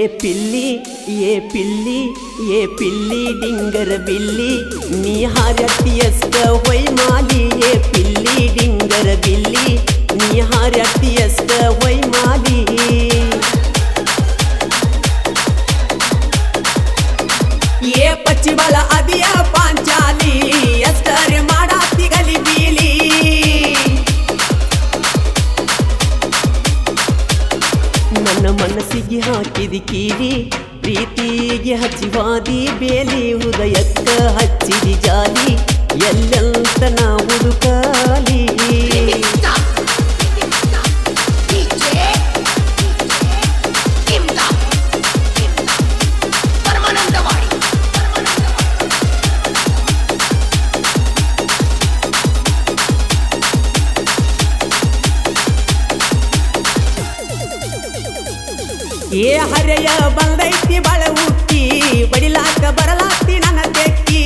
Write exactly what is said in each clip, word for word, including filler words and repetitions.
पिल्ली ये पिल्ली ये पिल्ली डिंगर बिल्ली नी हारतियस्त होय माली ये पिल्ली डिंगर बिल्ली नी हारतियस्त होय माली ये पच्चिमल अदिया पांचाली अस्तर ಮಾಡಾತಿ ಗಲಿಬೀಲಿ ನನ್ನ ಮನಸ್ಸಿಗೆ ಹಾಕಿದಿ ಕೀಲಿ ಪ್ರೀತಿಗೆ ಹಚ್ಚಿವಾದಿ ಬೇಲಿ ಹೃದಯಕ್ಕ ಹಚ್ಚಿದಿ ಜಾಲಿ ಎಲ್ಲಂತ ನಾ ಹುಡುಕಾಲಿ ये हरय बंदೈತಿ ಬಳ ಹುಟ್ಟಿ ಬಡಿಲಾಕ ಬರಲಾತಿ ನನ್ನ ತೆಕ್ಕಿ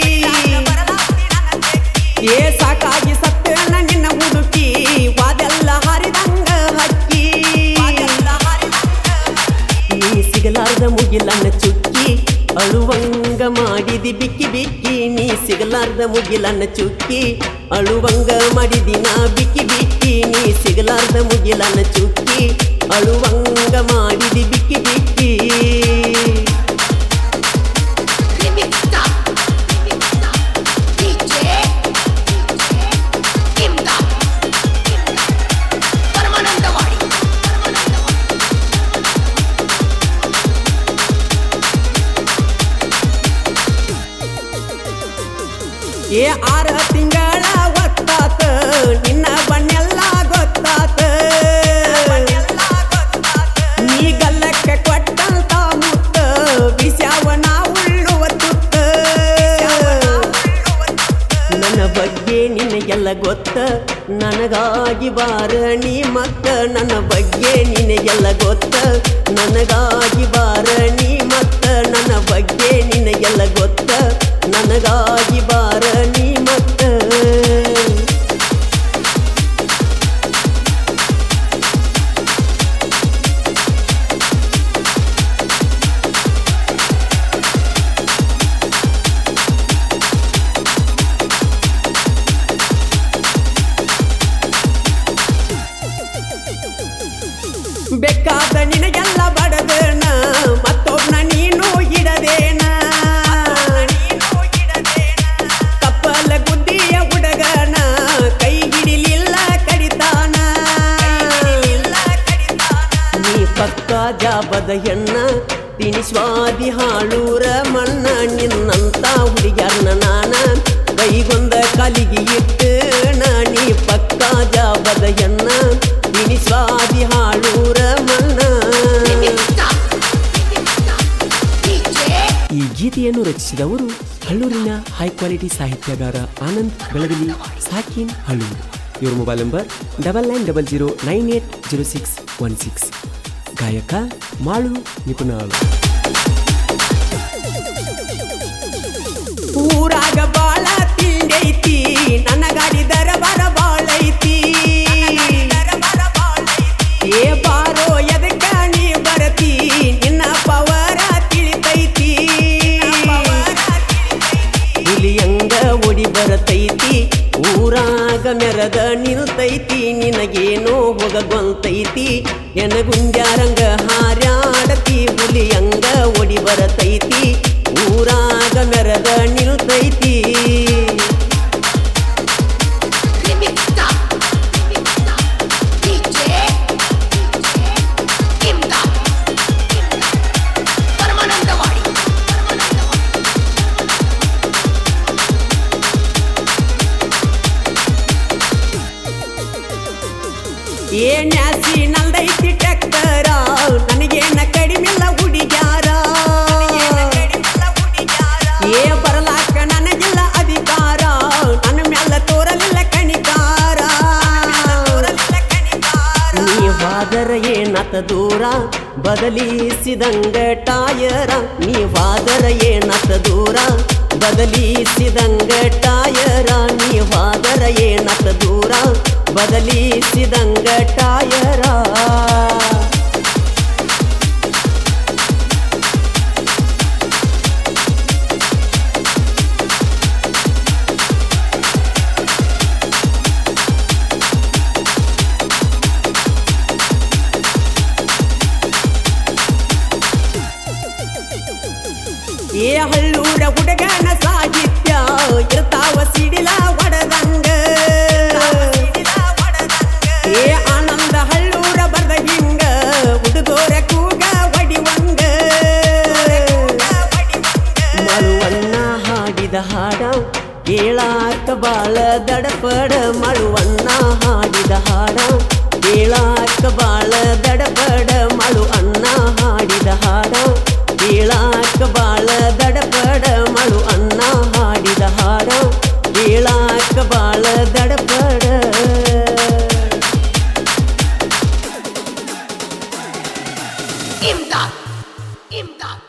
ಏ ಸಾಕಾಗಿ ಸತ್ತ ನಿನ್ನ ಹುಡುಕಿ ವಾದೆಲ್ಲ ಹರಿದಂಗ ಹಕ್ಕಿ ನೀ ಸಿಗಲಾರ್ದ ಮುಗಿಲನ್ನ ಚುಕ್ಕಿ ಅಳುವಂಗ ಮಾಡಿದಿ ಬಿಕ್ಕಿ ಬಿಕ್ಕಿ ನೀ ಸಿಗಲಾರ್ದ ಮುಗಿಲನ್ನ ಚುಕ್ಕಿ ಅಳುವಂಗ ಮಾಡಿದಿ ನಾ ಬಿಕ್ಕಿ ಬಿಕ್ಕಿ ನೀ ಸಿಗಲಾರ್ದ ಮುಗಿಲನ್ನ ಚುಕ್ಕಿ ಅಳುವಂಗ ಮಾಡಿದಿ ಬಿಕ್ಕಿ ಬಿಕ್ಕಿ ಏ ಆರ ತಿಂಗಳ ಗೊತ್ತಾತ ನಿನ್ನ ಬಣ್ಣೆಲ್ಲ ಗೊತ್ತಾತ ನೀ ಗಲ್ಲಕ್ಕೆ ಕೊಟ್ಟಂತ ಮುತ್ತ ವಿಷಯವನ ಉಳ್ಳುವ ತುತ್ತ ನನ್ನ ಬಗ್ಗೆ ನಿನಗೆಲ್ಲ ಗೊತ್ತ ನನಗಾಗಿ ಬಾರ ನೀ ಮತ್ತ ನನ್ನ ಬಗ್ಗೆ ನಿನಗೆಲ್ಲ ಗೊತ್ತ ನನಗಾಗಿ ಬಾರ ನೀ ಮತ್ತ ನನ್ನ ಬಗ್ಗೆ ನಿನಗೆಲ್ಲ ಗೊತ್ತ ನನಗಾಗಿ ಬಾರ ನೀ ಮತ್ತ ಬೇಕಾದ ನಿನಗೆಲ್ಲ ಬಡದೇನ ಮತ್ತೊಬ್ಬನ ನೀನು ಹಿಡದೇನ ಕಪ್ಪಲ ಗುದ್ದಿಯ ಹುಡುಗನ ಕೈ ಹಿಡಿಲಿಲ್ಲ ಕಡಿತಾನ ನೀ ಪಕ್ಕ ಜಾಬದ ಹೆಣ್ಣ ತಿನಿಸ್ವಾದಿ ಹಾಳೂರ ಮಣ್ಣ ನಿನ್ನಂತ ಹುಡುಗ್ಯಾರ್ನ ನಾನ ಕೈಗೊಂದ ಕಾಲಿಗೆ ಇಟ್ಟು ನೀ ಪಕ್ಕ ಜಾಬದ ಹೆಣ್ಣ ತಿನಿಸ್ವಾದಿ ಹಾಳೂರ ಮಣ್ಣ ಈ ಗೀತೆಯನ್ನು ರಚಿಸಿದವರು ಹಳ್ಳೂರಿನ ಹೈ ಕ್ವಾಲಿಟಿ ಸಾಹಿತ್ಯಗಾರ ಆನಂದ್ ಬೆಳಗಲಿ ಸಾಕಿನ್ ಹಳ್ಳೂರು. ಇವರ mobile number double nine double zero nine eight zero six one six. ಗಾಯಕ ಮಾಳು ನಿಪುಣಾಳು. ಊರಾಗ ಬಾಳ ತಿಂಡೈತಿ ನನ್ನ ಗಾಡಿ ದರ ಬರ ಬಾಳೈತಿ ಏ ಬಾರೋ ಎದಕ್ಕ ನೀ ಬರತಿ ನಿನ್ನ ಪವರ ತಿಳಿತೈತಿ ಹುಲಿಯಂಗ ಒಡಿ ಬರತೈತಿ ಊರಾಗ ಮೆರದ ನಿಲ್ತೈತಿ ನಿನಗೇನೋ ಹೋಗಗೊಂತೈತಿ ಎನಗುಂಡ್ಯಾರಂಗ ಹಾರ್ಯಾಡತಿ ಹುಲಿಯಂಗ ಒಡಿ ಬರತೈತಿ ಊರಾಗ ಮೆರದ ನಿಲ್ತೈತಿ ಏ ನ್ಯಾಸಿ ನಲ್ದೈತಿ ಟ್ಯಾಕ್ಟರ ನನಗೇನ ಕಡಿಮಿಲ್ಲ ಹುಡುಗ್ಯಾರ ಏ ಬರಲಾಕ ನನಗಿಲ್ಲ ಅಧಿಕಾರ ನನ್ನ ಮ್ಯಾಲ ತೋರಲಿಲ್ಲ ಕಣಿಕಾರ ನೀ ವಾದರ ಏನತ ದೂರ ಬದಲಿಸಿದಂಗ ಟಾಯರ ನೀ ವಾದರ ಏನತ ದೂರ ಬದಲಿಸಿದಂಗ ಟಾಯರ ನೀ ವಾದರ ಏನತ ದೂರ ಬದಲಿಸಿದಂಗ ಟಾಯರ ಹಳ್ಳೂರ ಹುಡುಗನ ಸಾಹಿತ್ಯ ಇರ್ತಾವ ಸಿಡಿಲ ಒಡದಂಗ ಏ ಆನಂದ ಹಳ್ಳೂರ ಬರ್ದ ಹಿಂಗ ಹುಡುಗೋರ ಕೂಗ ಒಡಿವಂಗ ಮಳುವಣ್ಣ ಹಾಡಿದ ಹಾಡ ಕೇಳಾಕ ಬಾಳ ದಡಪಡ ಮಳುವಣ್ಣ ಹಾಡಿದ ಹಾಡ ಕೇಳಾಕ ಬಾಳ ದಡಪಡ ಮಳು ಅಣ್ಣ ಹಾಡಿದ ಹಾಡ ಕೇಳಾಕ ಬಾಳ ದಡಪಡ ಮಳು ಅಣ್ಣ ಹಾಡಿದ ಹಾಡ ಕೇಳಾಕ ಬಾಳ ದಡಪಡ ಇಮ್ದಾದ್ ಇಮ್ದಾದ್